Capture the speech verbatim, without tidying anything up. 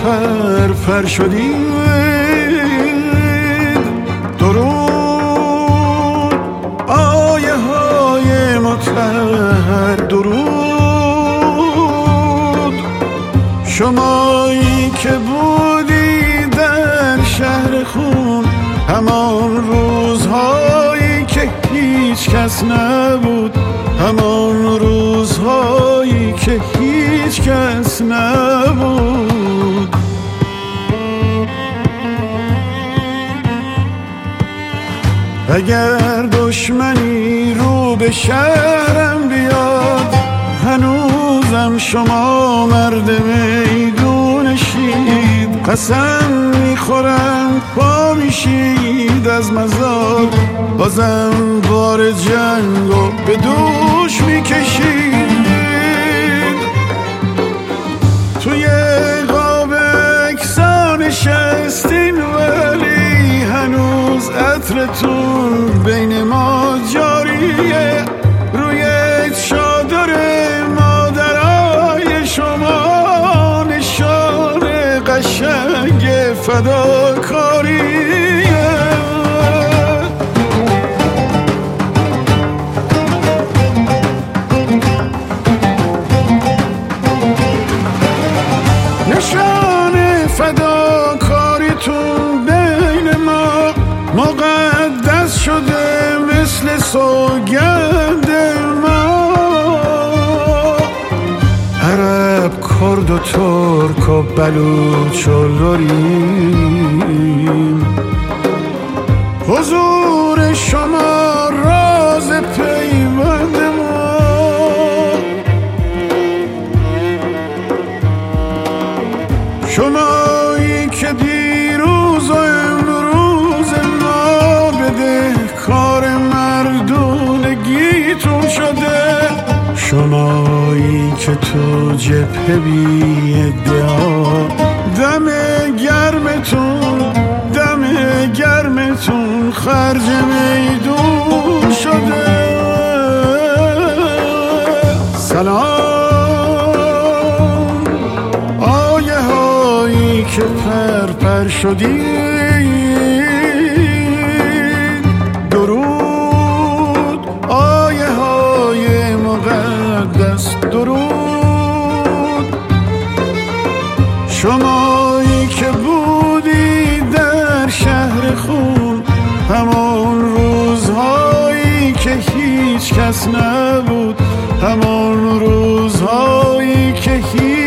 پر پر شدید. درود آیه های مطهر، درود شمایی که بودی در شهر خون، همان روزهایی که هیچ کس نبود، همان روزهایی که هیچ کس نبود. اگر دشمنی رو به شهرم بیاد، هنوزم شما مرد میدونشید. قسم میخورم پا میشید از مزار، بازم بار جنگو به دوش میکشید. توی قاب اکسا نشستین ولی هنوز عطرتون بین ما جاریه. روی چادر مادرای شما نشان قشنگ فداکاریه. نشان فداکاریتون بین ما مقدس شده مثل سوگند ما. عرب، کرد و ترک و بلوچ و لوریم، حضور شما راز پیوند ما. شمایی که دیروز و امروز ما بده کار مردونگیتون شده. شمایی که تو جبهه بی ادعا، دم گرمتون دم گرمتون خرج میدون شده. سلام آیه هایی که پر پر شدید. درود آیه های مقدس، درود شمایی که بودی در شهر خون، همان روزهایی که هیچ کس نبود، همان روزهایی که هیچ